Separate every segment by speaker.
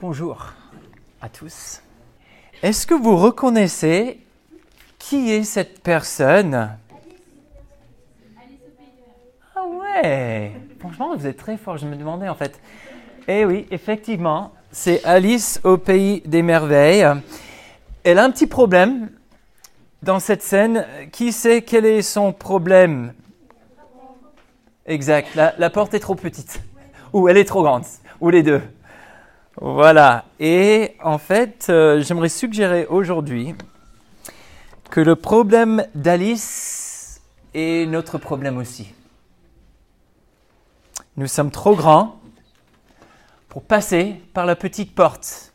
Speaker 1: Bonjour à tous. Est-ce que vous reconnaissez qui est cette personne? Ah ouais, franchement vous êtes très fort, je me demandais en fait. Eh oui, effectivement, c'est Alice au pays des merveilles. Elle a un petit problème dans cette scène. Qui sait quel est son problème? Exact, la porte est trop petite, ou elle est trop grande, ou les deux. Voilà, et en fait, j'aimerais suggérer aujourd'hui que le problème d'Alice est notre problème aussi. Nous sommes trop grands pour passer par la petite porte.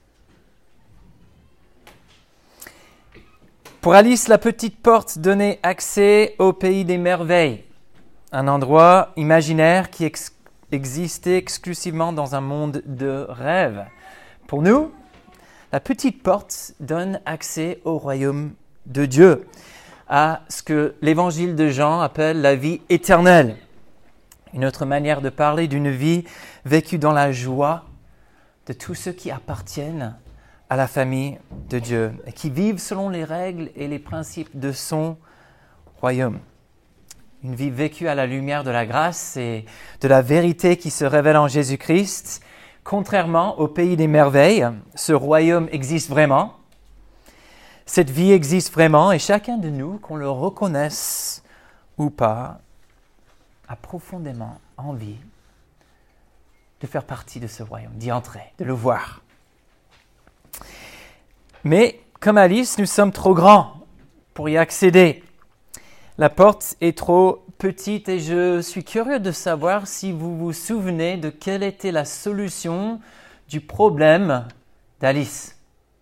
Speaker 1: Pour Alice, la petite porte donnait accès au pays des merveilles, un endroit imaginaire qui existait exclusivement dans un monde de rêve. Pour nous, la petite porte donne accès au royaume de Dieu, à ce que l'évangile de Jean appelle la vie éternelle. Une autre manière de parler d'une vie vécue dans la joie de tous ceux qui appartiennent à la famille de Dieu et qui vivent selon les règles et les principes de son royaume. Une vie vécue à la lumière de la grâce et de la vérité qui se révèle en Jésus-Christ. Contrairement au pays des merveilles, ce royaume existe vraiment. Cette vie existe vraiment et chacun de nous, qu'on le reconnaisse ou pas, a profondément envie de faire partie de ce royaume, d'y entrer, de le voir. Mais comme Alice, nous sommes trop grands pour y accéder. La porte est trop petite et je suis curieux de savoir si vous vous souvenez de quelle était la solution du problème d'Alice.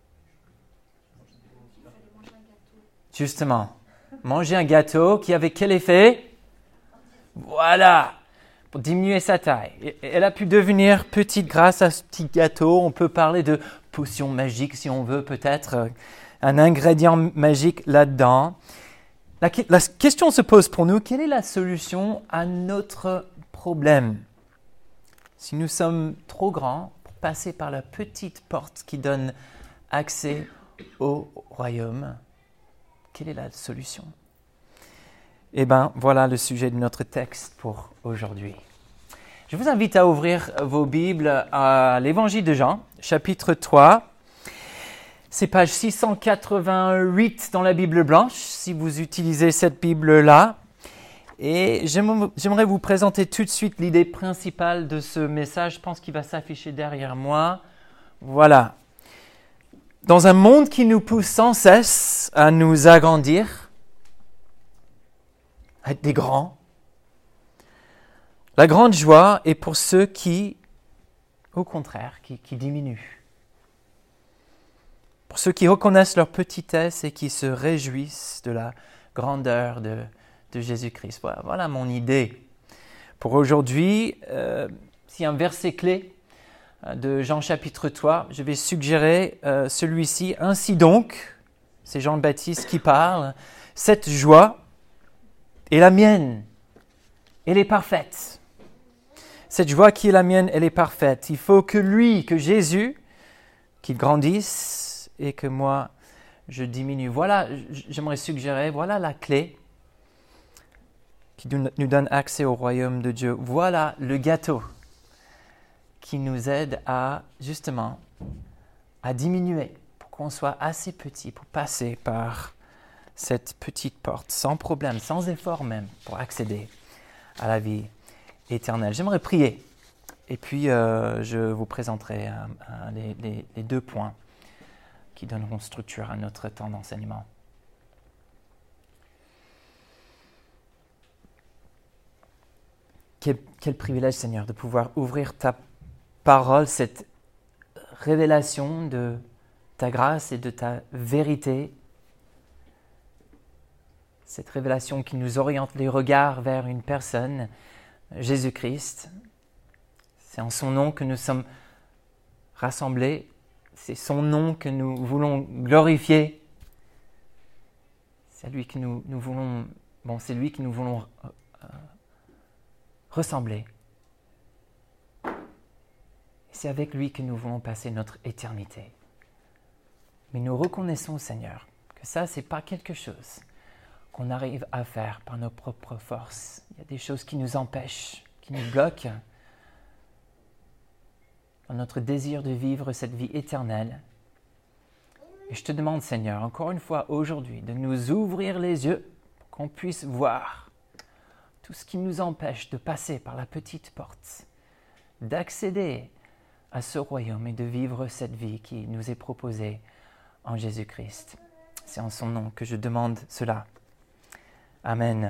Speaker 1: Justement, manger un gâteau qui avait quel effet? Voilà, pour diminuer sa taille. Elle a pu devenir petite grâce à ce petit gâteau. On peut parler de potion magique si on veut, peut-être un ingrédient magique là-dedans. La question se pose pour nous, quelle est la solution à notre problème? Si nous sommes trop grands pour passer par la petite porte qui donne accès au royaume, quelle est la solution? Eh bien, voilà le sujet de notre texte pour aujourd'hui. Je vous invite à ouvrir vos Bibles à l'Évangile de Jean, chapitre 3. C'est page 688 dans la Bible blanche, si vous utilisez cette Bible-là. Et j'aimerais vous présenter tout de suite l'idée principale de ce message. Je pense qu'il va s'afficher derrière moi. Voilà. Dans un monde qui nous pousse sans cesse à nous agrandir, à être des grands, la grande joie est pour ceux qui, au contraire, qui diminuent. Pour ceux qui reconnaissent leur petitesse et qui se réjouissent de la grandeur de Jésus-Christ. Voilà mon idée. Pour aujourd'hui, s'il y a un verset clé de Jean chapitre 3, je vais suggérer celui-ci. Ainsi donc, c'est Jean-Baptiste qui parle, cette joie est la mienne, elle est parfaite. Cette joie qui est la mienne, elle est parfaite. Il faut que lui, que Jésus, qu'il grandisse, et que moi, je diminue. Voilà, j'aimerais suggérer, voilà la clé qui nous donne accès au royaume de Dieu. Voilà le gâteau qui nous aide à, justement, à diminuer pour qu'on soit assez petit pour passer par cette petite porte, sans problème, sans effort même, pour accéder à la vie éternelle. J'aimerais prier et puis je vous présenterai les deux points qui donneront structure à notre temps d'enseignement. Quel privilège, Seigneur, de pouvoir ouvrir ta parole, cette révélation de ta grâce et de ta vérité, cette révélation qui nous oriente les regards vers une personne, Jésus-Christ. C'est en son nom que nous sommes rassemblés. C'est son nom que nous voulons glorifier. C'est lui que nous voulons, ressembler. C'est avec lui que nous voulons passer notre éternité. Mais nous reconnaissons, Seigneur, que ça, ce n'est pas quelque chose qu'on arrive à faire par nos propres forces. Il y a des choses qui nous empêchent, qui nous bloquent dans notre désir de vivre cette vie éternelle. Et je te demande, Seigneur, encore une fois aujourd'hui, de nous ouvrir les yeux pour qu'on puisse voir tout ce qui nous empêche de passer par la petite porte, d'accéder à ce royaume et de vivre cette vie qui nous est proposée en Jésus-Christ. C'est en son nom que je demande cela. Amen.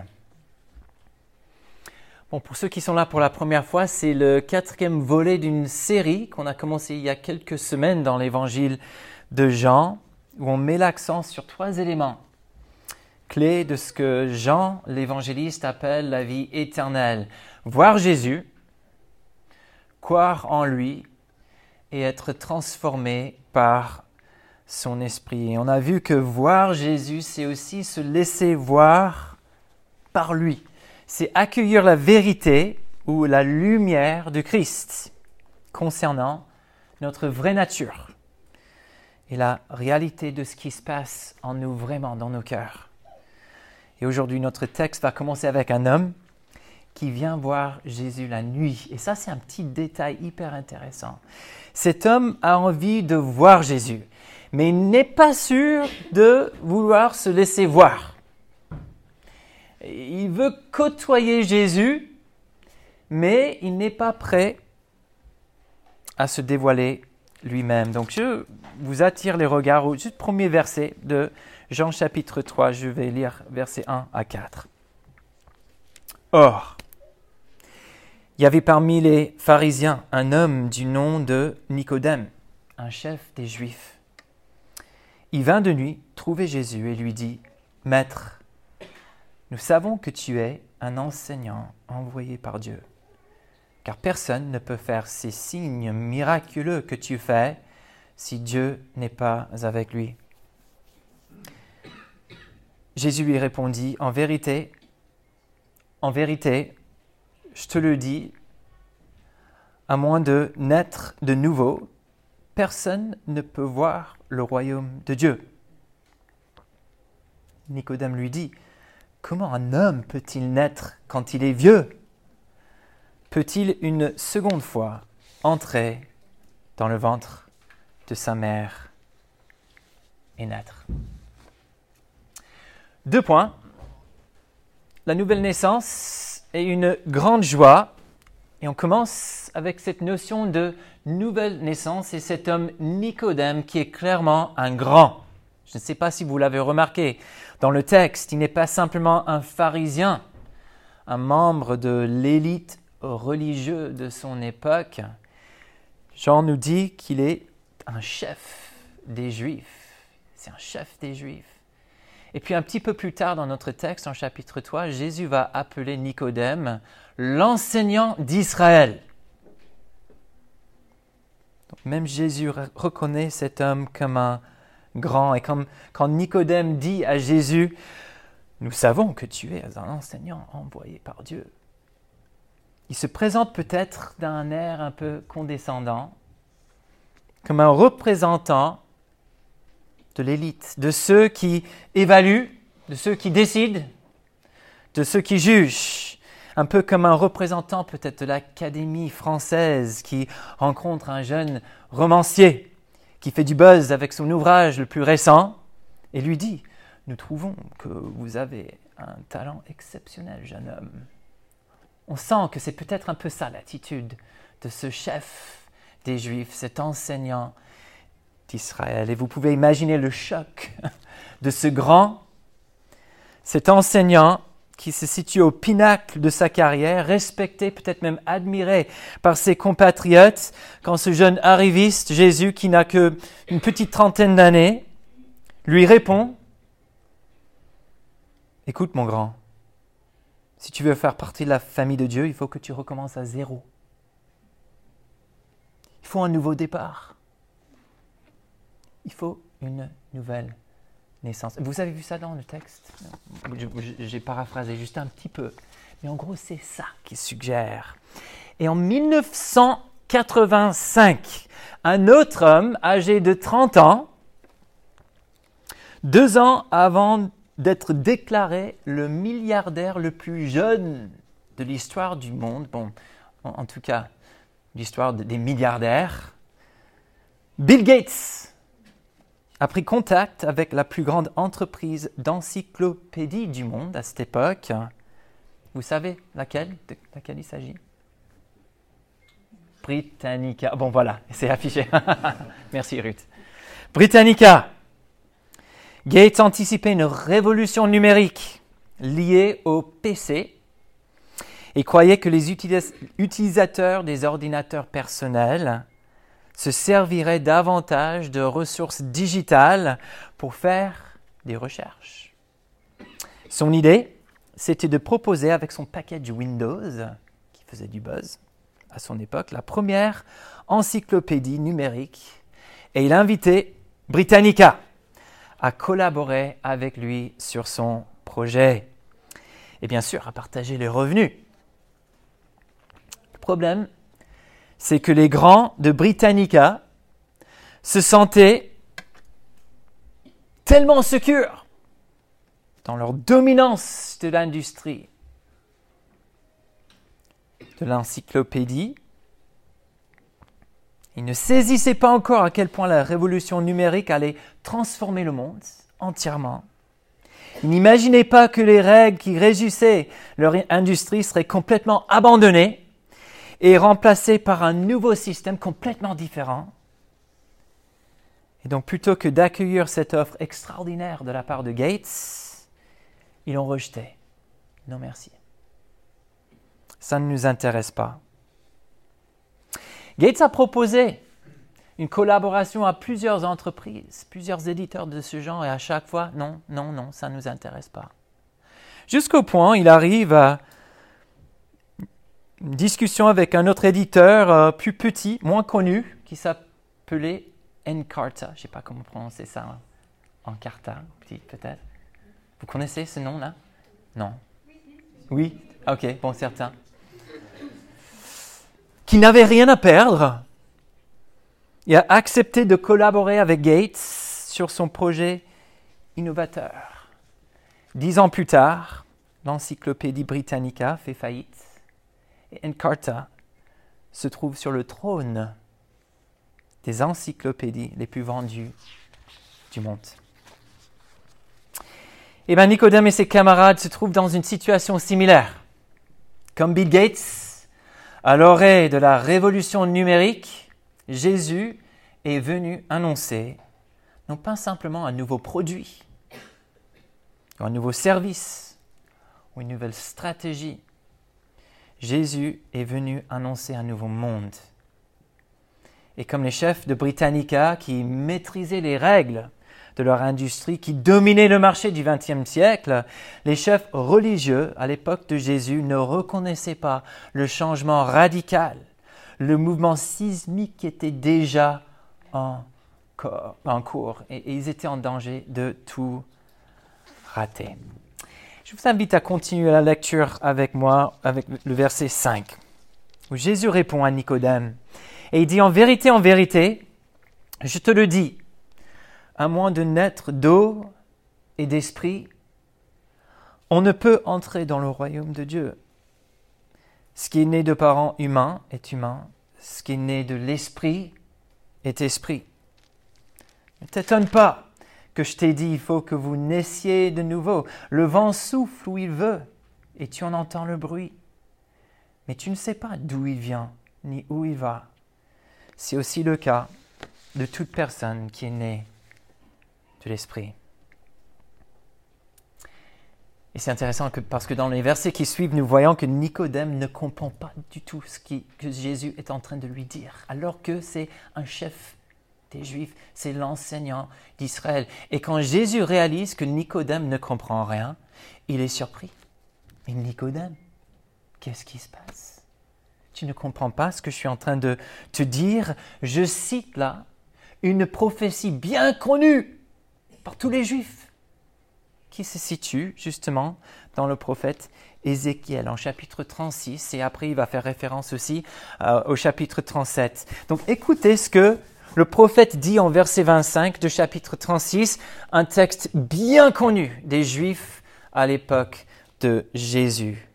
Speaker 1: Bon, pour ceux qui sont là pour la première fois, c'est le 4e volet d'une série qu'on a commencé il y a quelques semaines dans l'évangile de Jean, où on met l'accent sur 3 éléments clés de ce que Jean, l'évangéliste, appelle la vie éternelle. Voir Jésus, croire en lui et être transformé par son esprit. Et on a vu que voir Jésus, c'est aussi se laisser voir par lui. C'est accueillir la vérité ou la lumière de Christ concernant notre vraie nature et la réalité de ce qui se passe en nous vraiment dans nos cœurs. Et aujourd'hui, notre texte va commencer avec un homme qui vient voir Jésus la nuit. Et ça, c'est un petit détail hyper intéressant. Cet homme a envie de voir Jésus, mais il n'est pas sûr de vouloir se laisser voir. Il veut côtoyer Jésus, mais il n'est pas prêt à se dévoiler lui-même. Donc, je vous attire les regards au juste premier verset de Jean chapitre 3. Je vais lire versets 1 à 4. Or, il y avait parmi les pharisiens un homme du nom de Nicodème, un chef des Juifs. Il vint de nuit trouver Jésus et lui dit « Maître, nous savons que tu es un enseignant envoyé par Dieu, car personne ne peut faire ces signes miraculeux que tu fais si Dieu n'est pas avec lui. » Jésus lui répondit « En vérité, je te le dis, à moins de naître de nouveau, personne ne peut voir le royaume de Dieu. » Nicodème lui dit « Comment un homme peut-il naître quand il est vieux? Peut-il une seconde fois entrer dans le ventre de sa mère et naître ?» 2 points. La nouvelle naissance est une grande joie. Et on commence avec cette notion de nouvelle naissance et cet homme Nicodème qui est clairement un grand. Je ne sais pas si vous l'avez remarqué. Dans le texte, il n'est pas simplement un pharisien, un membre de l'élite religieuse de son époque. Jean nous dit qu'il est un chef des Juifs. C'est un chef des Juifs. Et puis un petit peu plus tard dans notre texte, en chapitre 3, Jésus va appeler Nicodème l'enseignant d'Israël. Donc même Jésus reconnaît cet homme comme un grand. Et comme quand Nicodème dit à Jésus « Nous savons que tu es un enseignant envoyé par Dieu », il se présente peut-être d'un air un peu condescendant, comme un représentant de l'élite, de ceux qui évaluent, de ceux qui décident, de ceux qui jugent. Un peu comme un représentant peut-être de l'Académie française qui rencontre un jeune romancier qui fait du buzz avec son ouvrage le plus récent et lui dit « Nous trouvons que vous avez un talent exceptionnel, jeune homme. » On sent que c'est peut-être un peu ça l'attitude de ce chef des Juifs, cet enseignant d'Israël. Et vous pouvez imaginer le choc de ce grand, cet enseignant qui se situe au pinacle de sa carrière, respecté, peut-être même admiré par ses compatriotes, quand ce jeune arriviste, Jésus, qui n'a qu'une petite trentaine d'années, lui répond « Écoute mon grand, si tu veux faire partie de la famille de Dieu, il faut que tu recommences à zéro. Il faut un nouveau départ. Il faut une nouvelle naissance. » Vous avez vu ça dans le texte? J'ai paraphrasé juste un petit peu. Mais en gros, c'est ça qu'il suggère. Et en 1900 1985, un autre homme âgé de 30 ans, 2 ans avant d'être déclaré le milliardaire le plus jeune de l'histoire du monde, bon, en tout cas, l'histoire des milliardaires, Bill Gates a pris contact avec la plus grande entreprise d'encyclopédie du monde à cette époque. Vous savez laquelle il s'agit? Britannica. Bon, voilà, c'est affiché. Merci, Ruth. Britannica. Gates anticipait une révolution numérique liée au PC et croyait que les utilisateurs des ordinateurs personnels se serviraient davantage de ressources digitales pour faire des recherches. Son idée, c'était de proposer avec son package Windows, qui faisait du buzz à son époque, la première encyclopédie numérique, et il invitait Britannica à collaborer avec lui sur son projet et bien sûr à partager les revenus. Le problème, c'est que les grands de Britannica se sentaient tellement sécures dans leur dominance de l'industrie de l'encyclopédie. Ils ne saisissaient pas encore à quel point la révolution numérique allait transformer le monde entièrement. Ils n'imaginaient pas que les règles qui régissaient leur industrie seraient complètement abandonnées et remplacées par un nouveau système complètement différent. Et donc, plutôt que d'accueillir cette offre extraordinaire de la part de Gates, ils l'ont rejetée. Non, merci. Ça ne nous intéresse pas. Gates a proposé une collaboration à plusieurs entreprises, plusieurs éditeurs de ce genre, et à chaque fois, non, ça ne nous intéresse pas. Jusqu'au point, il arrive à une discussion avec un autre éditeur plus petit, moins connu, qui s'appelait Encarta. Je ne sais pas comment prononcer ça. Encarta, peut-être. Vous connaissez ce nom-là? Non? Oui? Ok, bon, certain. Qui n'avait rien à perdre. Il a accepté de collaborer avec Gates sur son projet innovateur. 10 ans plus tard, l'encyclopédie Britannica fait faillite et Encarta se trouve sur le trône des encyclopédies les plus vendues du monde. Eh bien, Nicodème et ses camarades se trouvent dans une situation similaire. Comme Bill Gates, à l'orée de la révolution numérique, Jésus est venu annoncer non pas simplement un nouveau produit, ou un nouveau service, ou une nouvelle stratégie. Jésus est venu annoncer un nouveau monde. Et comme les chefs de Britannica qui maîtrisaient les règles de leur industrie, qui dominaient le marché du XXe siècle, les chefs religieux à l'époque de Jésus ne reconnaissaient pas le changement radical, le mouvement sismique qui était déjà en cours et ils étaient en danger de tout rater. Je vous invite à continuer la lecture avec moi, avec le verset 5, où Jésus répond à Nicodème et il dit « En vérité, je te le dis, à moins de naître d'eau et d'esprit, on ne peut entrer dans le royaume de Dieu. Ce qui est né de parents humains est humain, ce qui est né de l'esprit est esprit. Ne t'étonne pas que je t'ai dit, il faut que vous naissiez de nouveau. Le vent souffle où il veut et tu en entends le bruit. Mais tu ne sais pas d'où il vient ni où il va. C'est aussi le cas de toute personne qui est née de l'esprit. » Et c'est intéressant parce que dans les versets qui suivent, nous voyons que Nicodème ne comprend pas du tout que Jésus est en train de lui dire, alors que c'est un chef des Juifs, c'est l'enseignant d'Israël. Et quand Jésus réalise que Nicodème ne comprend rien, il est surpris. Mais Nicodème, qu'est-ce qui se passe? Tu ne comprends pas ce que je suis en train de te dire? Je cite là une prophétie bien connue par tous les Juifs, qui se situe justement dans le prophète Ézéchiel en chapitre 36 et après il va faire référence aussi au chapitre 37. Donc écoutez ce que le prophète dit en verset 25 de chapitre 36, un texte bien connu des Juifs à l'époque de Jésus.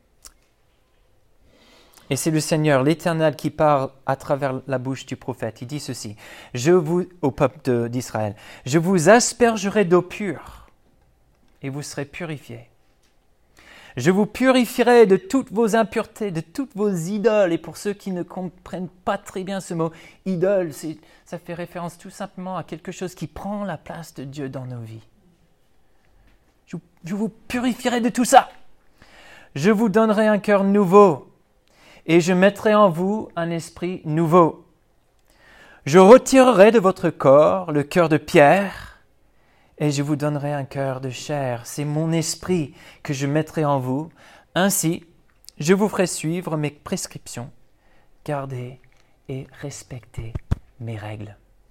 Speaker 1: Et c'est le Seigneur, l'Éternel, qui parle à travers la bouche du prophète. Il dit ceci, au peuple d'Israël, « Je vous aspergerai d'eau pure et vous serez purifiés. Je vous purifierai de toutes vos impuretés, de toutes vos idoles. » Et pour ceux qui ne comprennent pas très bien ce mot, idole, ça fait référence tout simplement à quelque chose qui prend la place de Dieu dans nos vies. Je vous purifierai de tout ça. Je vous donnerai un cœur nouveau. Et je mettrai en vous un esprit nouveau. Je retirerai de votre corps le cœur de pierre et je vous donnerai un cœur de chair. C'est mon esprit que je mettrai en vous. Ainsi, je vous ferai suivre mes prescriptions, garder et respecter mes règles.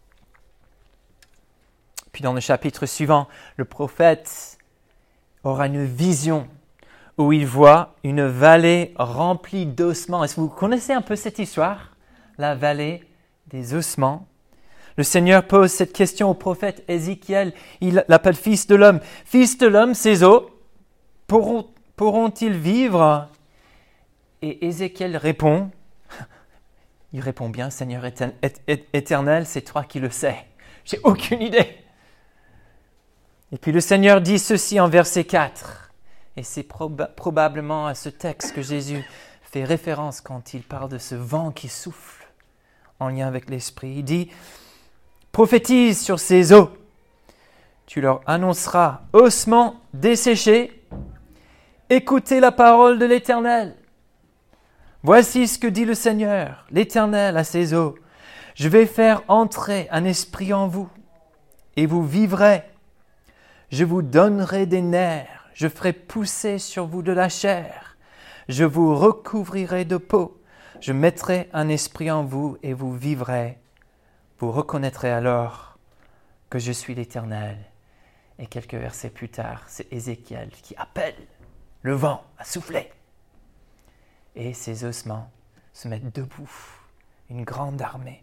Speaker 1: Puis dans le chapitre suivant, le prophète aura une vision où il voit une vallée remplie d'ossements. Est-ce que vous connaissez un peu cette histoire? La vallée des ossements. Le Seigneur pose cette question au prophète Ézéchiel. Il l'appelle fils de l'homme. Fils de l'homme, ces os pourront-ils vivre? Et Ézéchiel répond, il répond bien, Seigneur éternel, c'est toi qui le sais. J'ai aucune idée. Et puis le Seigneur dit ceci en verset 4. Et c'est probablement à ce texte que Jésus fait référence quand il parle de ce vent qui souffle en lien avec l'Esprit. Il dit, « Prophétise sur ces eaux, tu leur annonceras ossements desséchés, écoutez la parole de l'Éternel. Voici ce que dit le Seigneur, l'Éternel à ces eaux. Je vais faire entrer un esprit en vous, et vous vivrez. Je vous donnerai des nerfs. Je ferai pousser sur vous de la chair. Je vous recouvrirai de peau. Je mettrai un esprit en vous et vous vivrez. Vous reconnaîtrez alors que je suis l'Éternel. » Et quelques versets plus tard, c'est Ézéchiel qui appelle le vent à souffler. Et ses ossements se mettent debout, une grande armée.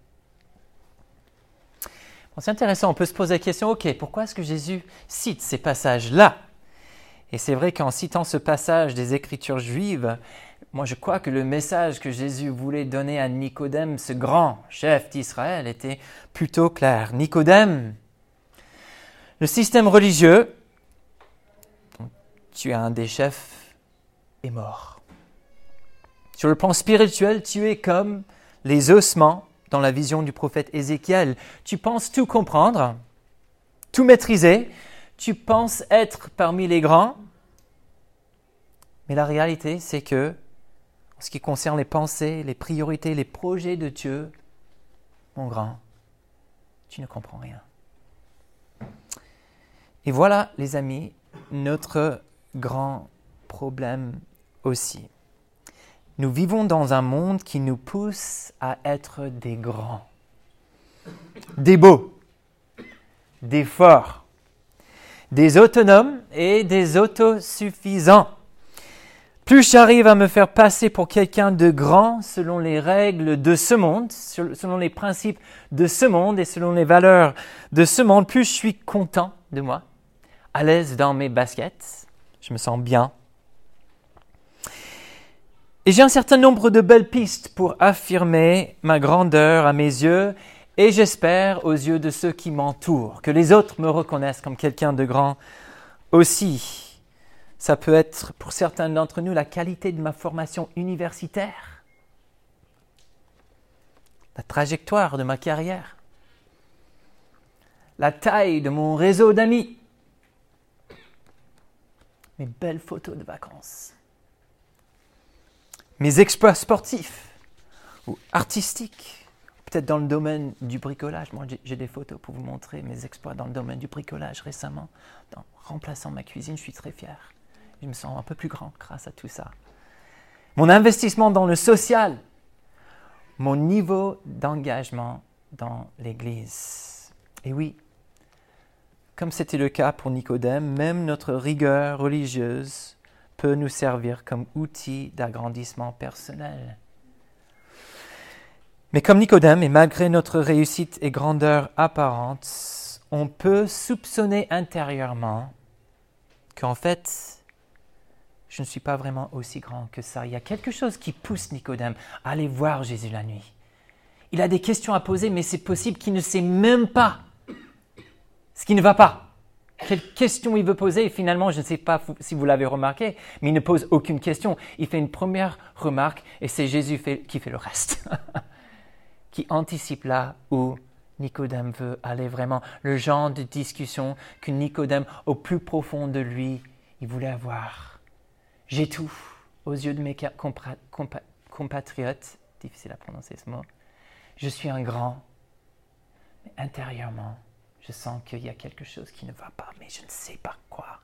Speaker 1: Bon, c'est intéressant, on peut se poser la question, ok, pourquoi est-ce que Jésus cite ces passages-là? Et c'est vrai qu'en citant ce passage des Écritures juives, moi je crois que le message que Jésus voulait donner à Nicodème, ce grand chef d'Israël, était plutôt clair. Nicodème, le système religieux, tu es un des chefs, est mort. Sur le plan spirituel, tu es comme les ossements dans la vision du prophète Ézéchiel. Tu penses tout comprendre, tout maîtriser, tu penses être parmi les grands, mais la réalité, c'est que, en ce qui concerne les pensées, les priorités, les projets de Dieu, mon grand, tu ne comprends rien. Et voilà, les amis, notre grand problème aussi. Nous vivons dans un monde qui nous pousse à être des grands, des beaux, des forts, des autonomes et des autosuffisants. Plus j'arrive à me faire passer pour quelqu'un de grand selon les règles de ce monde, selon les principes de ce monde et selon les valeurs de ce monde, plus je suis content de moi, à l'aise dans mes baskets, je me sens bien. Et j'ai un certain nombre de belles pistes pour affirmer ma grandeur à mes yeux et j'espère aux yeux de ceux qui m'entourent, que les autres me reconnaissent comme quelqu'un de grand aussi. Ça peut être pour certains d'entre nous la qualité de ma formation universitaire, la trajectoire de ma carrière, la taille de mon réseau d'amis, mes belles photos de vacances, mes exploits sportifs ou artistiques, peut-être dans le domaine du bricolage. Moi, j'ai des photos pour vous montrer mes exploits dans le domaine du bricolage récemment. En remplaçant ma cuisine, je suis très fier. Je me sens un peu plus grand grâce à tout ça. Mon investissement dans le social, mon niveau d'engagement dans l'Église. Et oui, comme c'était le cas pour Nicodème, même notre rigueur religieuse peut nous servir comme outil d'agrandissement personnel. Mais comme Nicodème, et malgré notre réussite et grandeur apparente, on peut soupçonner intérieurement qu'en fait, je ne suis pas vraiment aussi grand que ça. Il y a quelque chose qui pousse Nicodème à aller voir Jésus la nuit. Il a des questions à poser, mais c'est possible qu'il ne sait même pas ce qui ne va pas. Quelle question il veut poser? Et finalement, je ne sais pas si vous l'avez remarqué, mais il ne pose aucune question. Il fait une première remarque et c'est Jésus qui fait le reste. Qui anticipe là où Nicodème veut aller vraiment. Le genre de discussion que Nicodème, au plus profond de lui, il voulait avoir. J'ai tout aux yeux de mes compatriotes. Difficile à prononcer ce mot. Je suis un grand, mais intérieurement, je sens qu'il y a quelque chose qui ne va pas, mais je ne sais pas quoi.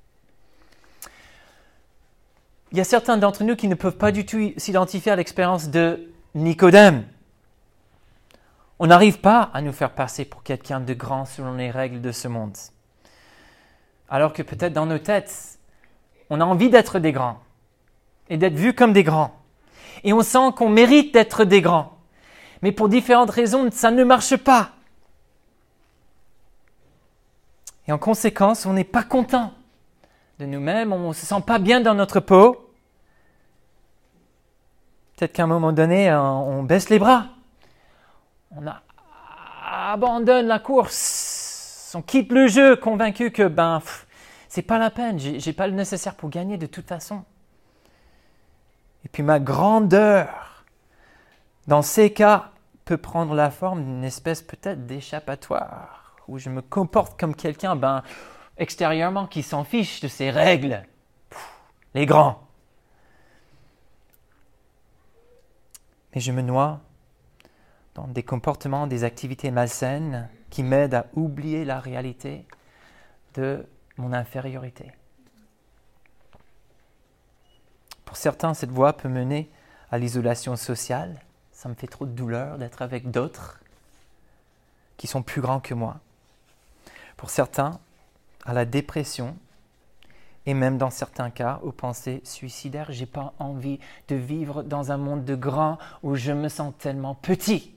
Speaker 1: Il y a certains d'entre nous qui ne peuvent pas du tout s'identifier à l'expérience de Nicodème. On n'arrive pas à nous faire passer pour quelqu'un de grand selon les règles de ce monde. Alors que peut-être dans nos têtes, on a envie d'être des grands et d'être vus comme des grands. Et on sent qu'on mérite d'être des grands. Mais pour différentes raisons, ça ne marche pas. Et en conséquence, on n'est pas content de nous-mêmes, on ne se sent pas bien dans notre peau. Peut-être qu'à un moment donné, on baisse les bras. On abandonne la course. On quitte le jeu, convaincu que c'est pas la peine, j'ai pas le nécessaire pour gagner de toute façon. Et puis ma grandeur, dans ces cas, peut prendre la forme d'une espèce peut-être d'échappatoire, où je me comporte comme quelqu'un, extérieurement, qui s'en fiche de ces règles. Les grands. Mais je me noie dans des comportements, des activités malsaines qui m'aident à oublier la réalité de mon infériorité. Pour certains, cette voie peut mener à l'isolation sociale. Ça me fait trop de douleur d'être avec d'autres qui sont plus grands que moi. Pour certains, à la dépression et même dans certains cas aux pensées suicidaires. J'ai pas envie de vivre dans un monde de grands où je me sens tellement petit.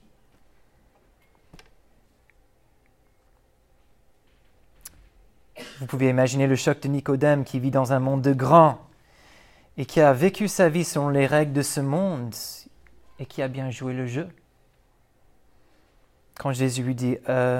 Speaker 1: Vous pouvez imaginer le choc de Nicodème qui vit dans un monde de grands et qui a vécu sa vie selon les règles de ce monde et qui a bien joué le jeu. Quand Jésus lui dit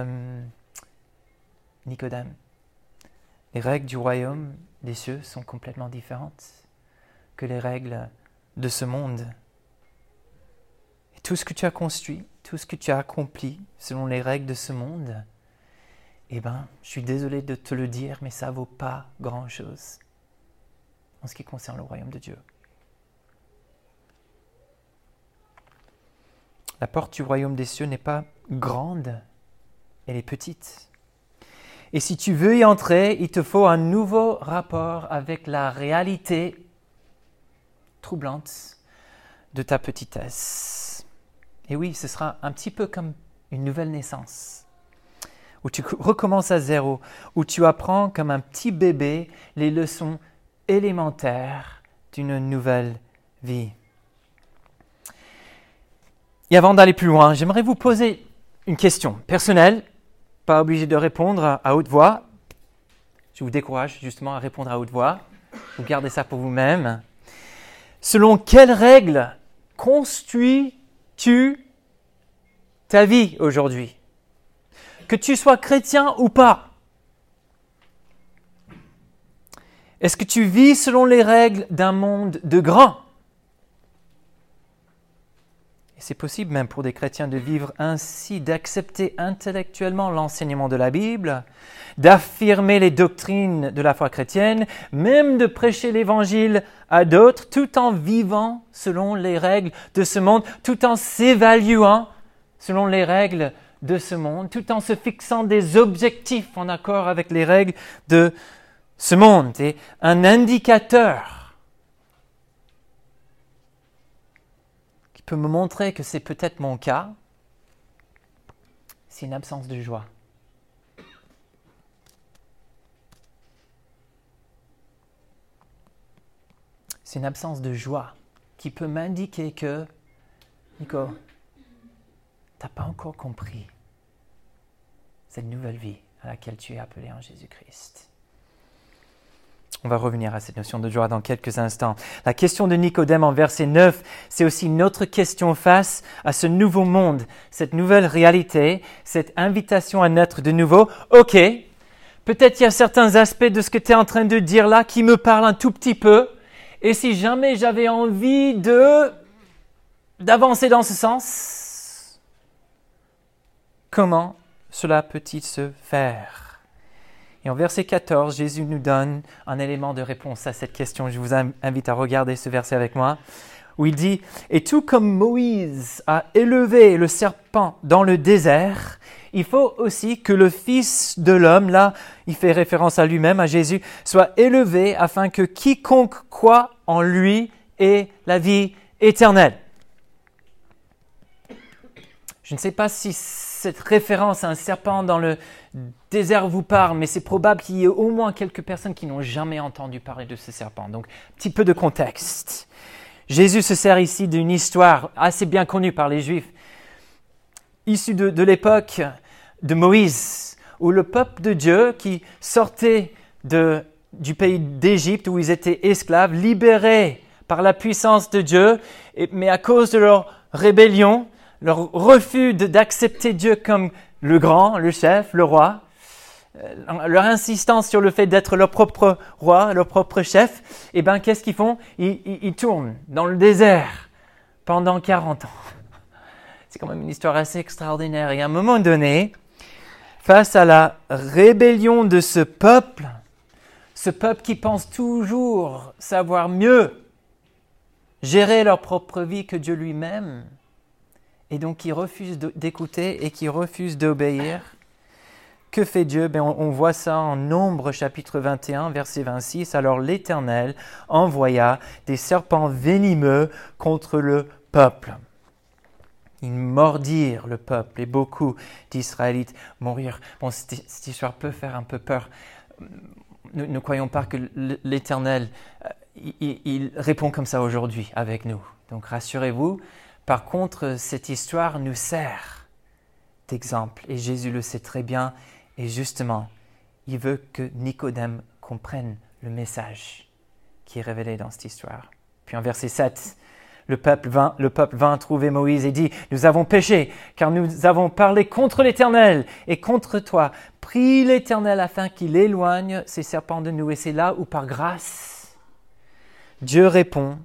Speaker 1: « Nicodème, les règles du royaume des cieux sont complètement différentes que les règles de ce monde. Et tout ce que tu as construit, tout ce que tu as accompli selon les règles de ce monde, je suis désolé de te le dire, mais ça ne vaut pas grand-chose en ce qui concerne le royaume de Dieu. La porte du royaume des cieux n'est pas grande, elle est petite. Et si tu veux y entrer, il te faut un nouveau rapport avec la réalité troublante de ta petitesse. Et oui, ce sera un petit peu comme une nouvelle naissance, où tu recommences à zéro, où tu apprends comme un petit bébé les leçons élémentaires d'une nouvelle vie. Et avant d'aller plus loin, j'aimerais vous poser une question personnelle, pas obligé de répondre à haute voix. Je vous décourage justement à répondre à haute voix. Vous gardez ça pour vous-même. Selon quelles règles construis-tu ta vie aujourd'hui? Que tu sois chrétien ou pas. Est-ce que tu vis selon les règles d'un monde de grands? Et c'est possible même pour des chrétiens de vivre ainsi, d'accepter intellectuellement l'enseignement de la Bible, d'affirmer les doctrines de la foi chrétienne, même de prêcher l'évangile à d'autres, tout en vivant selon les règles de ce monde, tout en s'évaluant selon les règles de ce monde, tout en se fixant des objectifs en accord avec les règles de ce monde. Et un indicateur qui peut me montrer que c'est peut-être mon cas, c'est une absence de joie. c'est une absence de joie qui peut m'indiquer que, Nico, tu n'as pas encore compris cette nouvelle vie à laquelle tu es appelé en Jésus-Christ. On va revenir à cette notion de joie dans quelques instants. La question de Nicodème en verset 9, c'est aussi notre question face à ce nouveau monde, cette nouvelle réalité, cette invitation à naître de nouveau. Ok, peut-être il y a certains aspects de ce que tu es en train de dire là qui me parlent un tout petit peu. Et si jamais j'avais envie d'avancer dans ce sens, comment cela peut-il se faire ? Et en verset 14, Jésus nous donne un élément de réponse à cette question. Je vous invite à regarder ce verset avec moi, où il dit « Et tout comme Moïse a élevé le serpent dans le désert, il faut aussi que le Fils de l'homme, là, il fait référence à lui-même, à Jésus, soit élevé afin que quiconque croit en lui ait la vie éternelle. » Je ne sais pas si cette référence à un serpent dans le désert vous parle, mais c'est probable qu'il y ait au moins quelques personnes qui n'ont jamais entendu parler de ce serpent. Donc, un petit peu de contexte. Jésus se sert ici d'une histoire assez bien connue par les Juifs, issue de l'époque de Moïse, où le peuple de Dieu qui sortait du pays d'Égypte, où ils étaient esclaves, libérés par la puissance de Dieu, mais à cause de leur rébellion, leur refus d'accepter Dieu comme le grand, le chef, le roi, leur insistance sur le fait d'être leur propre roi, leur propre chef, et bien qu'est-ce qu'ils font ? Ils tournent dans le désert pendant 40 ans. C'est quand même une histoire assez extraordinaire. Et à un moment donné, face à la rébellion de ce peuple qui pense toujours savoir mieux gérer leur propre vie que Dieu lui-même, et donc qui refuse d'écouter et qui refuse d'obéir. Que fait Dieu ? On voit ça en Nombre chapitre 21, verset 26. Alors l'Éternel envoya des serpents venimeux contre le peuple. Ils mordirent le peuple et beaucoup d'Israélites moururent. Bon, cette histoire peut faire un peu peur. Nous ne croyons pas que l'Éternel, il répond comme ça aujourd'hui avec nous. Donc rassurez-vous. Par contre, cette histoire nous sert d'exemple et Jésus le sait très bien et justement, il veut que Nicodème comprenne le message qui est révélé dans cette histoire. Puis en verset 7, le peuple vint trouver Moïse et dit « Nous avons péché car nous avons parlé contre l'Éternel et contre toi. Prie l'Éternel afin qu'il éloigne ces serpents de nous. » Et c'est là où par grâce, Dieu répond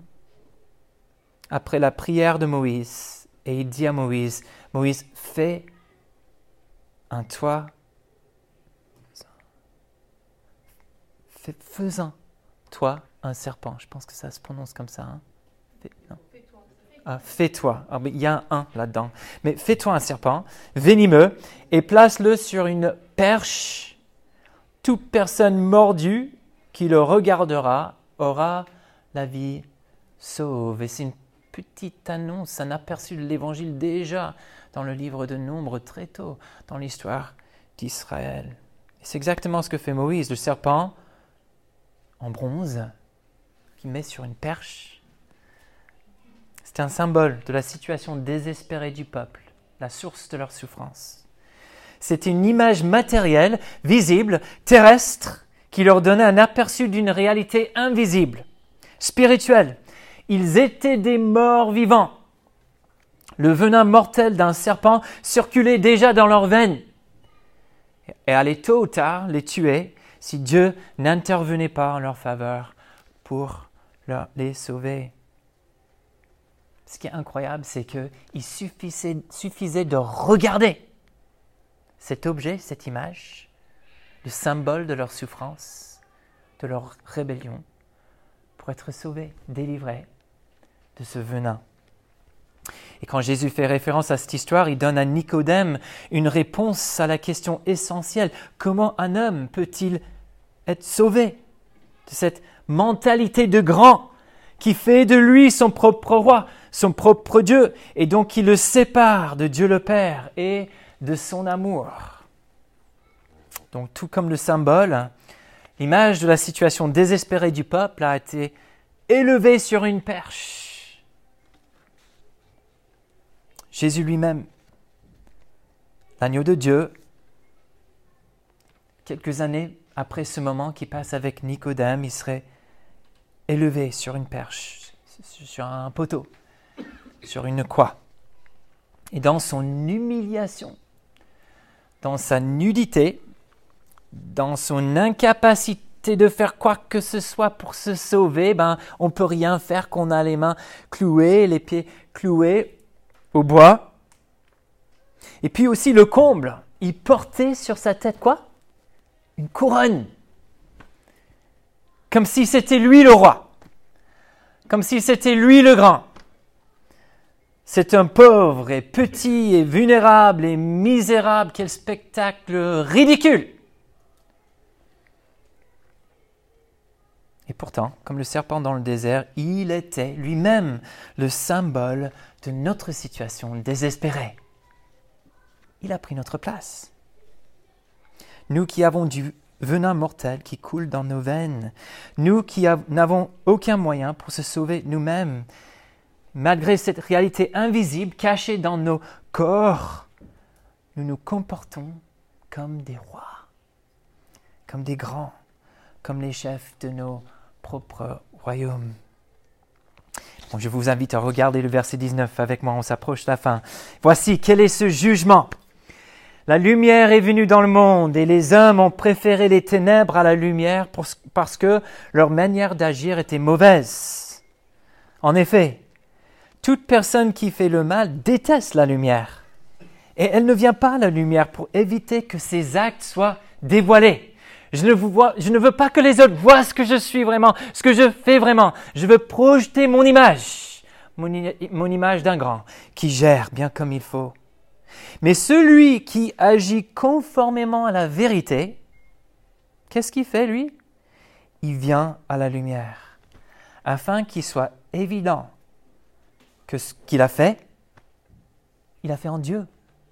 Speaker 1: après la prière de Moïse, et il dit à Moïse, « Moïse, fais un toit, fais-en toi un serpent. » Je pense que ça se prononce comme ça. Hein? Fais-toi. Ah, il y a un là-dedans. Mais fais-toi un serpent venimeux et place-le sur une perche. Toute personne mordue qui le regardera aura la vie sauve. Et c'est une petite annonce, un aperçu de l'Évangile déjà dans le livre de Nombre très tôt dans l'histoire d'Israël. Et c'est exactement ce que fait Moïse, le serpent en bronze qu'il met sur une perche. C'est un symbole de la situation désespérée du peuple, la source de leur souffrance. C'est une image matérielle, visible, terrestre, qui leur donnait un aperçu d'une réalité invisible, spirituelle. Ils étaient des morts vivants. Le venin mortel d'un serpent circulait déjà dans leurs veines et allait tôt ou tard les tuer si Dieu n'intervenait pas en leur faveur pour les sauver. Ce qui est incroyable, c'est qu'il suffisait de regarder cet objet, cette image, le symbole de leur souffrance, de leur rébellion, pour être sauvés, délivrés de ce venin. Et quand Jésus fait référence à cette histoire, il donne à Nicodème une réponse à la question essentielle. Comment un homme peut-il être sauvé de cette mentalité de grand qui fait de lui son propre roi, son propre Dieu, et donc qui le sépare de Dieu le Père et de son amour. Donc tout comme le symbole, l'image de la situation désespérée du peuple a été élevé sur une perche. Jésus lui-même, l'agneau de Dieu, quelques années après ce moment qui passe avec Nicodème, il serait élevé sur une perche, sur un poteau, sur une croix. Et dans son humiliation, dans sa nudité, dans son incapacité de faire quoi que ce soit pour se sauver, on ne peut rien faire, qu'on a les mains clouées, les pieds cloués au bois. Et puis aussi le comble, il portait sur sa tête quoi ? Une couronne. Comme si c'était lui le roi. Comme si c'était lui le grand. C'est un pauvre et petit et vulnérable et misérable. Quel spectacle ridicule! Et pourtant, comme le serpent dans le désert, il était lui-même le symbole de notre situation désespérée. Il a pris notre place. Nous qui avons du venin mortel qui coule dans nos veines, nous qui n'avons aucun moyen pour se sauver nous-mêmes, malgré cette réalité invisible cachée dans nos corps, nous nous comportons comme des rois, comme des grands, comme les chefs de nos propres royaumes. Bon, je vous invite à regarder le verset 19 avec moi, on s'approche de la fin. Voici, quel est ce jugement ? La lumière est venue dans le monde et les hommes ont préféré les ténèbres à la lumière parce que leur manière d'agir était mauvaise. En effet, toute personne qui fait le mal déteste la lumière et elle ne vient pas à la lumière pour éviter que ses actes soient dévoilés. Je ne veux pas que les autres voient ce que je suis vraiment, ce que je fais vraiment. Je veux projeter mon image d'un grand qui gère bien comme il faut. Mais celui qui agit conformément à la vérité, qu'est-ce qu'il fait lui ? Il vient à la lumière, afin qu'il soit évident que ce qu'il a fait, il a fait en Dieu.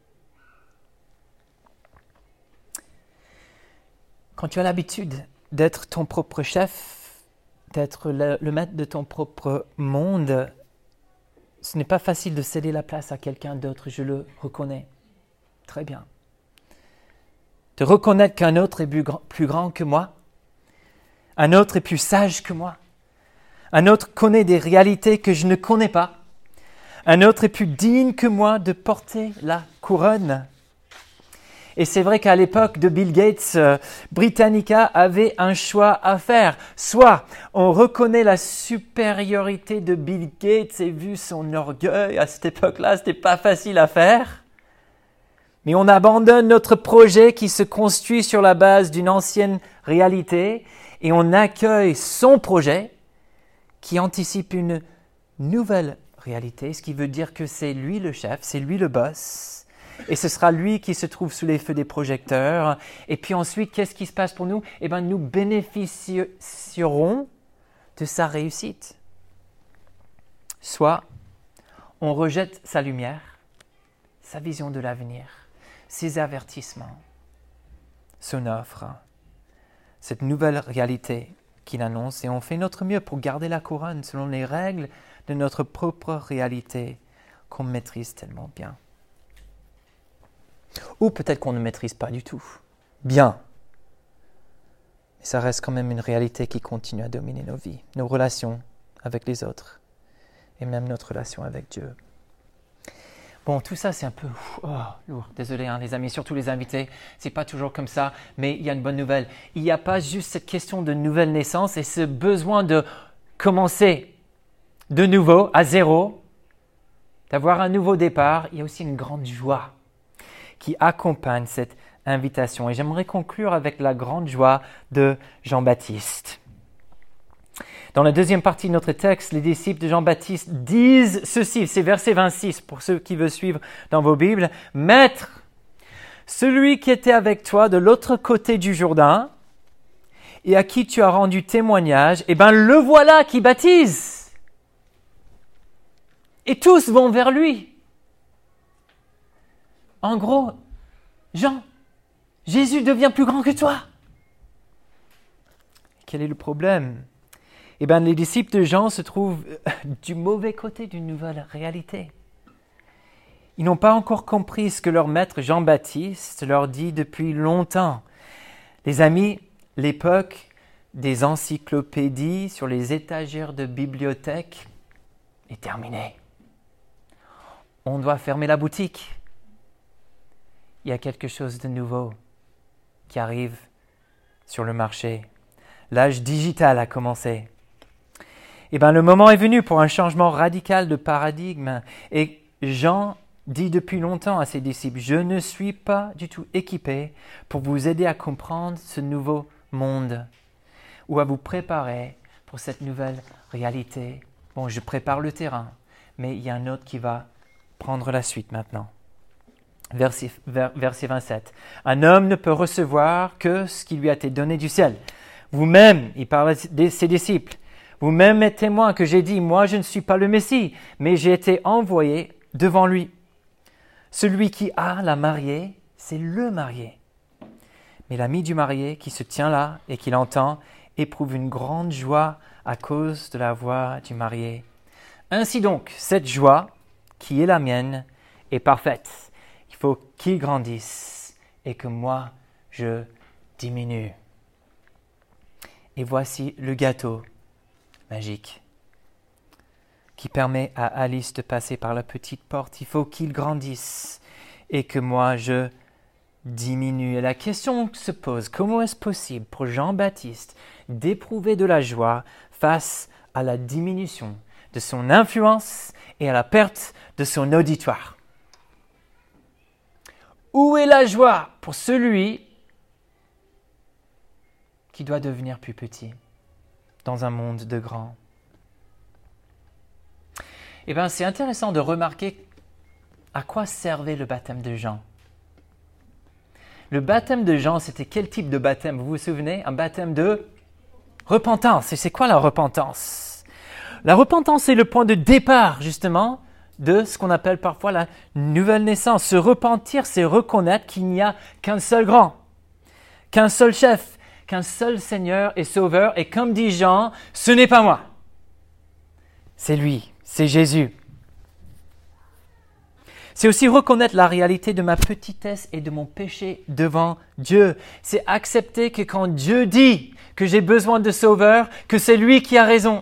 Speaker 1: Quand tu as l'habitude d'être ton propre chef, d'être le maître de ton propre monde, ce n'est pas facile de céder la place à quelqu'un d'autre, je le reconnais. Très bien. De reconnaître qu'un autre est plus grand que moi, un autre est plus sage que moi, un autre connaît des réalités que je ne connais pas, un autre est plus digne que moi de porter la couronne. Et c'est vrai qu'à l'époque de Bill Gates, Britannica avait un choix à faire. Soit on reconnaît la supériorité de Bill Gates et vu son orgueil, à cette époque-là, ce n'était pas facile à faire. Mais on abandonne notre projet qui se construit sur la base d'une ancienne réalité et on accueille son projet qui anticipe une nouvelle réalité, ce qui veut dire que c'est lui le chef, c'est lui le boss. Et ce sera lui qui se trouve sous les feux des projecteurs. Et puis ensuite, qu'est-ce qui se passe pour nous ? Nous bénéficierons de sa réussite. Soit on rejette sa lumière, sa vision de l'avenir, ses avertissements, son offre, cette nouvelle réalité qu'il annonce, et on fait notre mieux pour garder la couronne selon les règles de notre propre réalité qu'on maîtrise tellement bien. Ou peut-être qu'on ne maîtrise pas du tout. Bien. Mais ça reste quand même une réalité qui continue à dominer nos vies, nos relations avec les autres et même notre relation avec Dieu. Bon, tout ça c'est un peu lourd. Désolé les amis, surtout les invités. C'est pas toujours comme ça, mais il y a une bonne nouvelle. Il n'y a pas juste cette question de nouvelle naissance et ce besoin de commencer de nouveau, à zéro, d'avoir un nouveau départ. Il y a aussi une grande joie qui accompagne cette invitation. Et j'aimerais conclure avec la grande joie de Jean-Baptiste. Dans la deuxième partie de notre texte, les disciples de Jean-Baptiste disent ceci, c'est verset 26 pour ceux qui veulent suivre dans vos Bibles. « Maître, celui qui était avec toi de l'autre côté du Jourdain et à qui tu as rendu témoignage, le voilà qui baptise. » Et tous vont vers lui. En gros, Jean, Jésus devient plus grand que toi. Quel est le problème ? eh bien, les disciples de Jean se trouvent du mauvais côté d'une nouvelle réalité. Ils n'ont pas encore compris ce que leur maître Jean-Baptiste leur dit depuis longtemps. Les amis, l'époque des encyclopédies sur les étagères de bibliothèque est terminée. On doit fermer la boutique. Il y a quelque chose de nouveau qui arrive sur le marché. L'âge digital a commencé. Eh bien, le moment est venu pour un changement radical de paradigme. Et Jean dit depuis longtemps à ses disciples, « Je ne suis pas du tout équipé pour vous aider à comprendre ce nouveau monde ou à vous préparer pour cette nouvelle réalité. Bon, je prépare le terrain, mais il y a un autre qui va prendre la suite maintenant. » Verset 27. « Un homme ne peut recevoir que ce qui lui a été donné du ciel. Vous-même, il parle de ses disciples, vous-même êtes témoins que j'ai dit, moi je ne suis pas le Messie, mais j'ai été envoyé devant lui. Celui qui a la mariée, c'est le marié. Mais l'ami du marié qui se tient là et qui l'entend éprouve une grande joie à cause de la voix du marié. Ainsi donc, cette joie, qui est la mienne, est parfaite. Il faut qu'il grandisse et que moi, je diminue. » Et voici le gâteau magique qui permet à Alice de passer par la petite porte. Il faut qu'il grandisse et que moi, je diminue. Et la question se pose, comment est-ce possible pour Jean-Baptiste d'éprouver de la joie face à la diminution de son influence et à la perte de son auditoire? Où est la joie pour celui qui doit devenir plus petit dans un monde de grands? Eh bien, c'est intéressant de remarquer à quoi servait le baptême de Jean. Le baptême de Jean, c'était quel type de baptême? Vous vous souvenez? Un baptême de repentance. Et c'est quoi la repentance? La repentance, c'est le point de départ, justement, de ce qu'on appelle parfois la nouvelle naissance. Se repentir, c'est reconnaître qu'il n'y a qu'un seul grand, qu'un seul chef, qu'un seul Seigneur et Sauveur. Et comme dit Jean, ce n'est pas moi. C'est lui, c'est Jésus. C'est aussi reconnaître la réalité de ma petitesse et de mon péché devant Dieu. C'est accepter que quand Dieu dit que j'ai besoin de Sauveur, que c'est lui qui a raison.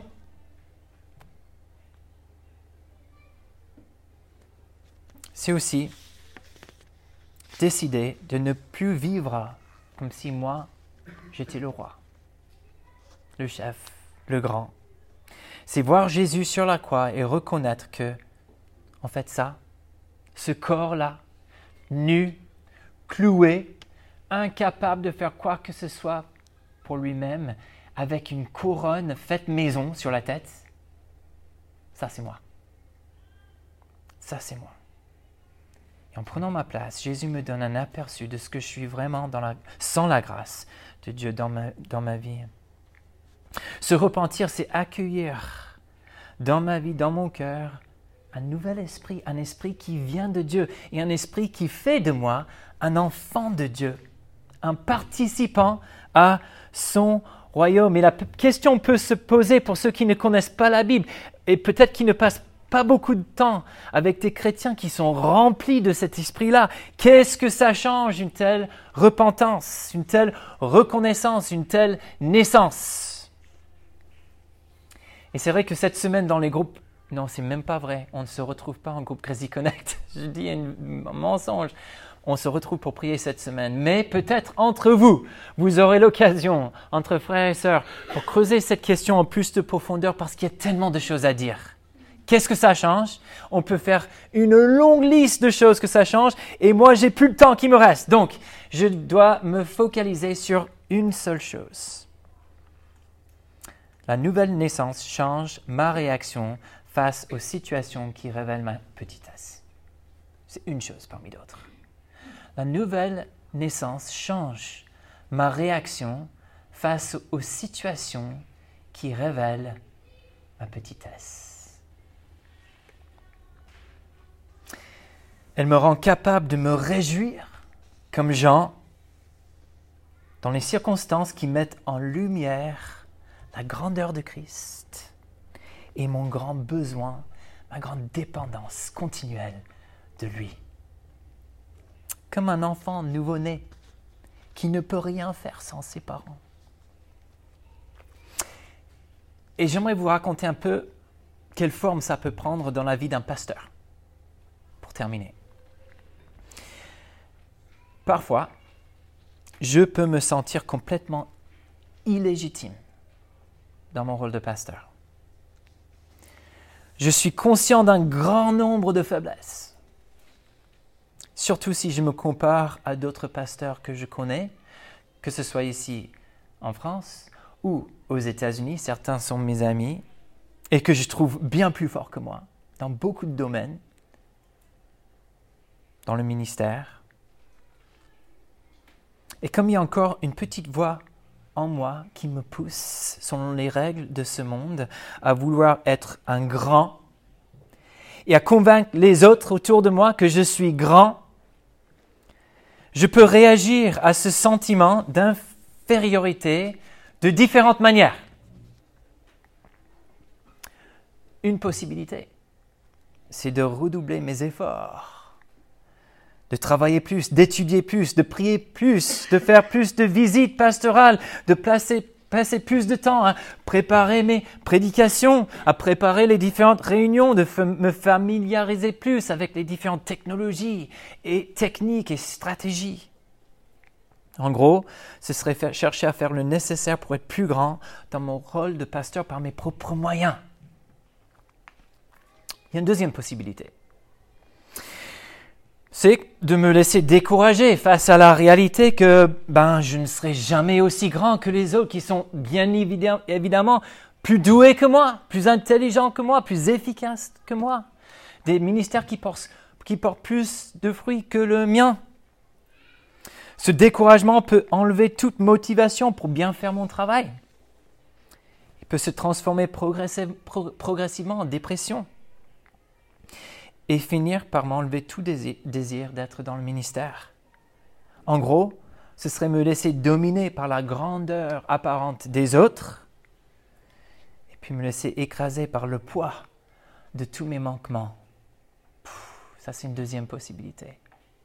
Speaker 1: C'est aussi décider de ne plus vivre comme si moi, j'étais le roi, le chef, le grand. C'est voir Jésus sur la croix et reconnaître que, en fait, ce corps-là, nu, cloué, incapable de faire quoi que ce soit pour lui-même, avec une couronne faite maison sur la tête, ça c'est moi. Ça c'est moi. Et en prenant ma place, Jésus me donne un aperçu de ce que je suis vraiment sans la grâce de Dieu dans ma vie. Se repentir, c'est accueillir dans ma vie, dans mon cœur, un nouvel esprit, un esprit qui vient de Dieu et un esprit qui fait de moi un enfant de Dieu, un participant à son royaume. Et la question peut se poser pour ceux qui ne connaissent pas la Bible et peut-être qui ne passent pas beaucoup de temps avec des chrétiens qui sont remplis de cet esprit-là. Qu'est-ce que ça change, une telle repentance, une telle reconnaissance, une telle naissance? Et c'est vrai que cette semaine dans les groupes, non, c'est même pas vrai, on ne se retrouve pas en groupe Crazy Connect. Je dis un mensonge. On se retrouve pour prier cette semaine. Mais peut-être entre vous, vous aurez l'occasion, entre frères et sœurs, pour creuser cette question en plus de profondeur parce qu'il y a tellement de choses à dire. Qu'est-ce que ça change? On peut faire une longue liste de choses que ça change et moi, j'ai plus le temps qui me reste. Donc, je dois me focaliser sur une seule chose. La nouvelle naissance change ma réaction face aux situations qui révèlent ma petitesse. C'est une chose parmi d'autres. La nouvelle naissance change ma réaction face aux situations qui révèlent ma petitesse. Elle me rend capable de me réjouir, comme Jean, dans les circonstances qui mettent en lumière la grandeur de Christ et mon grand besoin, ma grande dépendance continuelle de lui. Comme un enfant nouveau-né qui ne peut rien faire sans ses parents. Et j'aimerais vous raconter un peu quelle forme ça peut prendre dans la vie d'un pasteur. Pour terminer. Parfois, je peux me sentir complètement illégitime dans mon rôle de pasteur. Je suis conscient d'un grand nombre de faiblesses. Surtout si je me compare à d'autres pasteurs que je connais, que ce soit ici en France ou aux États-Unis, certains sont mes amis, et que je trouve bien plus forts que moi, dans beaucoup de domaines, dans le ministère. Et comme il y a encore une petite voix en moi qui me pousse, selon les règles de ce monde, à vouloir être un grand et à convaincre les autres autour de moi que je suis grand, je peux réagir à ce sentiment d'infériorité de différentes manières. Une possibilité, c'est de redoubler mes efforts, de travailler plus, d'étudier plus, de prier plus, de faire plus de visites pastorales, de passer plus de temps à préparer mes prédications, à préparer les différentes réunions, de me familiariser plus avec les différentes technologies et techniques et stratégies. En gros, ce serait chercher à faire le nécessaire pour être plus grand dans mon rôle de pasteur par mes propres moyens. Il y a une deuxième possibilité. C'est de me laisser décourager face à la réalité que je ne serai jamais aussi grand que les autres qui sont bien évidemment plus doués que moi, plus intelligents que moi, plus efficaces que moi. Des ministères qui portent plus de fruits que le mien. Ce découragement peut enlever toute motivation pour bien faire mon travail. Il peut se transformer progressivement en dépression et finir par m'enlever tout désir d'être dans le ministère. En gros, ce serait me laisser dominer par la grandeur apparente des autres et puis me laisser écraser par le poids de tous mes manquements. Ça, c'est une deuxième possibilité.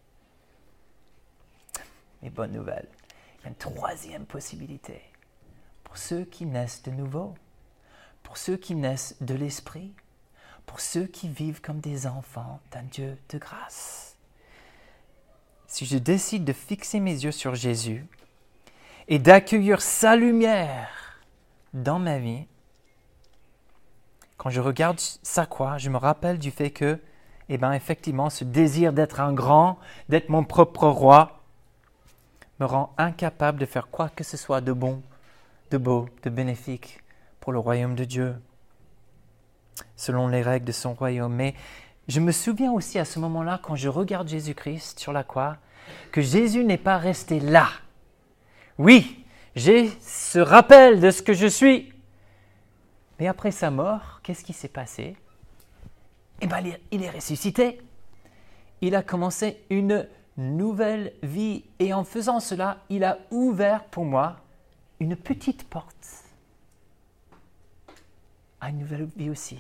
Speaker 1: Mais bonne nouvelle, il y a une troisième possibilité. Pour ceux qui naissent de nouveau, pour ceux qui naissent de l'Esprit, pour ceux qui vivent comme des enfants d'un Dieu de grâce. Si je décide de fixer mes yeux sur Jésus et d'accueillir sa lumière dans ma vie, quand je regarde sa croix, je me rappelle du fait que, effectivement, ce désir d'être un grand, d'être mon propre roi, me rend incapable de faire quoi que ce soit de bon, de beau, de bénéfique pour le royaume de Dieu, selon les règles de son royaume. Mais je me souviens aussi à ce moment-là, quand je regarde Jésus-Christ sur la croix, que Jésus n'est pas resté là. Oui, j'ai ce rappel de ce que je suis. Mais après sa mort, qu'est-ce qui s'est passé? Il est ressuscité. Il a commencé une nouvelle vie. Et en faisant cela, il a ouvert pour moi une petite porte à une nouvelle vie aussi.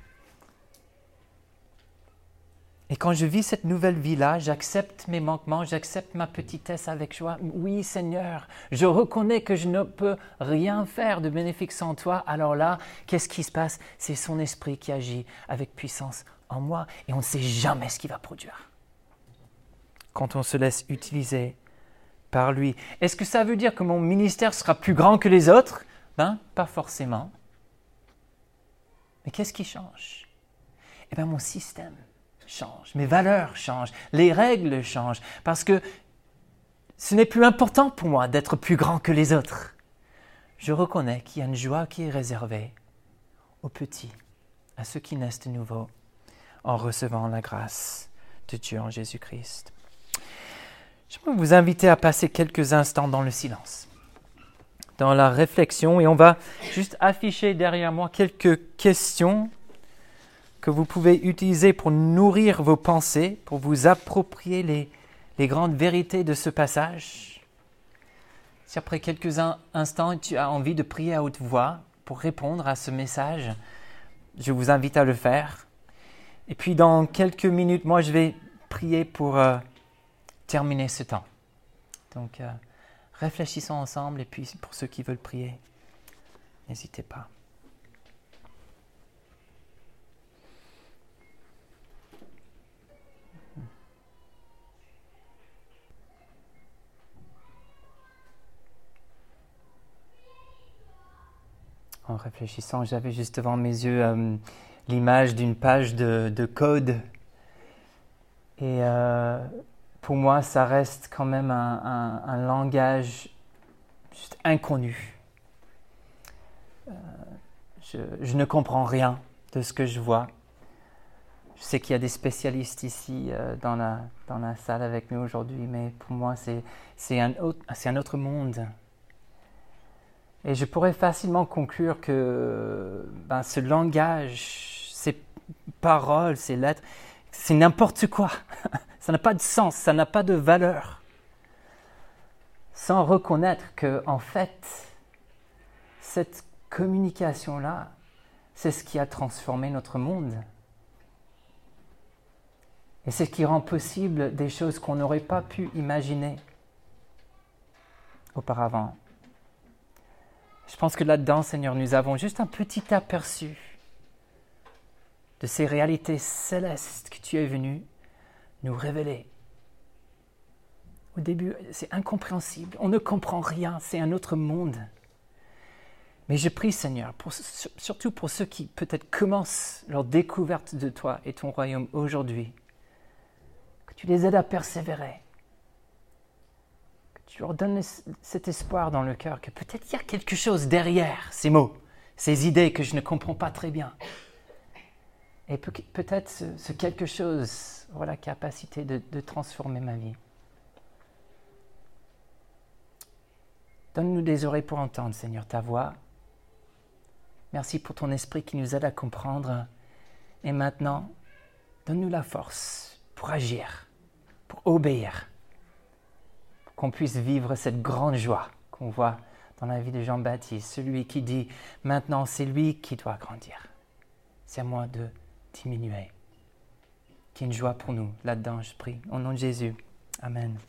Speaker 1: Et quand je vis cette nouvelle vie-là, j'accepte mes manquements, j'accepte ma petitesse avec joie. Oui, Seigneur, je reconnais que je ne peux rien faire de bénéfique sans toi. Alors là, qu'est-ce qui se passe? C'est son esprit qui agit avec puissance en moi et on ne sait jamais ce qu'il va produire quand on se laisse utiliser par lui. Est-ce que ça veut dire que mon ministère sera plus grand que les autres? Pas forcément. Mais qu'est-ce qui change? Mon système change, mes valeurs changent, les règles changent, parce que ce n'est plus important pour moi d'être plus grand que les autres. Je reconnais qu'il y a une joie qui est réservée aux petits, à ceux qui naissent de nouveau, en recevant la grâce de Dieu en Jésus-Christ. Je veux vous inviter à passer quelques instants dans le silence, dans la réflexion, et on va juste afficher derrière moi quelques questions que vous pouvez utiliser pour nourrir vos pensées, pour vous approprier les grandes vérités de ce passage. Si après quelques instants tu as envie de prier à haute voix, pour répondre à ce message, je vous invite à le faire. Et puis dans quelques minutes, moi je vais prier pour terminer ce temps. Donc réfléchissons ensemble et puis pour ceux qui veulent prier, n'hésitez pas. En réfléchissant, j'avais juste devant mes yeux l'image d'une page de code. Et pour moi, ça reste quand même un langage juste inconnu. Je ne comprends rien de ce que je vois. Je sais qu'il y a des spécialistes ici dans la salle avec nous aujourd'hui, mais pour moi, c'est un autre monde. Et je pourrais facilement conclure que ce langage, ces paroles, ces lettres, c'est n'importe quoi. Ça n'a pas de sens, ça n'a pas de valeur. Sans reconnaître que, en fait, cette communication-là, c'est ce qui a transformé notre monde. Et c'est ce qui rend possible des choses qu'on n'aurait pas pu imaginer auparavant. Je pense que là-dedans, Seigneur, nous avons juste un petit aperçu de ces réalités célestes que tu es venu nous révéler. Au début, c'est incompréhensible, on ne comprend rien, c'est un autre monde. Mais je prie, Seigneur, surtout pour ceux qui peut-être commencent leur découverte de toi et ton royaume aujourd'hui, que tu les aides à persévérer. Tu leur donnes cet espoir dans le cœur que peut-être il y a quelque chose derrière ces mots, ces idées que je ne comprends pas très bien. Et peut-être ce quelque chose aura la capacité de transformer ma vie. Donne-nous des oreilles pour entendre, Seigneur, ta voix. Merci pour ton esprit qui nous aide à comprendre. Et maintenant, donne-nous la force pour agir, pour obéir. Qu'on puisse vivre cette grande joie qu'on voit dans la vie de Jean-Baptiste, celui qui dit « Maintenant, c'est lui qui doit grandir. C'est à moi de diminuer. » Qu'il y ait une joie pour nous là-dedans, je prie. Au nom de Jésus. Amen.